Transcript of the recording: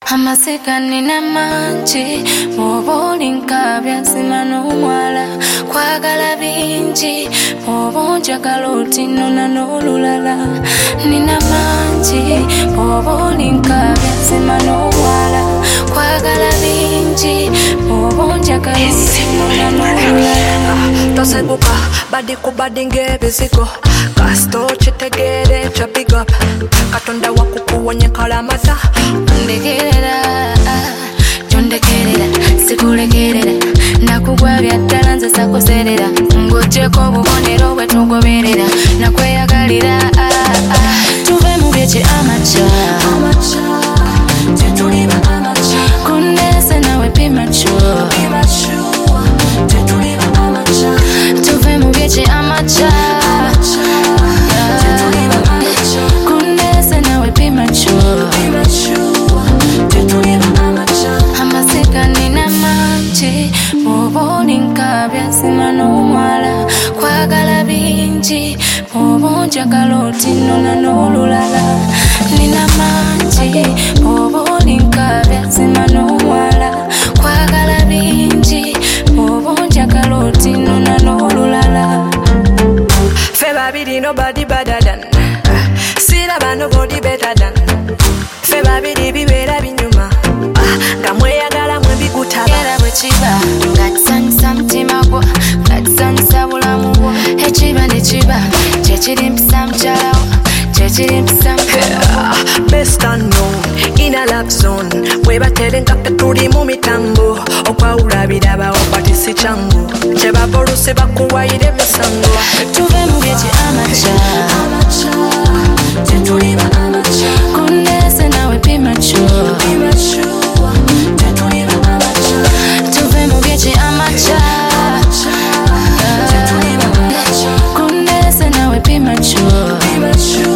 Amasika nina mangi mubuli nkabya nsima n'omwala kwagala bingi obunjagala otinona n'olulala nina mangi mubuli nkabya nsima n'omwala kwagala bingi obunjagala otinona n'olulala tosebuka badi ku badi ng'ebizigo kasito kitegere kya big up katonda wakukuwonye kalamata ndekerera jondekerera sikulekerera nakugwa byaddala nze sakuserera ng'ogyeko obubonero bwe tugoberera nakweyagalira tuve mu byekye amaca kunese nawe pimacho tuve mu byekye amaca kunese nawe pimacho amasika nina mangi mubuli nkabya nsima n'omwala kwagala bingi obunjagala otinona n'olulala nina mangi mubuli nkabya nsima n'omwala kwagala bingi obunjagala otinona n'olulala fe babiri nobody better than siraba nobody better than fe babiri bibeera binyuma nga mweyagala mwe bigutaba era bwe kiba nga kisanyusa mutima gwo nga kisanyusa bulamu bwo ekiba ne kiba kyekiri mpisa mukyalawo kyekiri mpisa best unknown in a love zone webaterenga tuli mu mitambo okwawula birabawo kwati si kyangu kyebavolusi bakuwayire emisango tuve mu byekye amaca kunese nawe pimacho tuve mu byekye amaca kunese nawe pimacho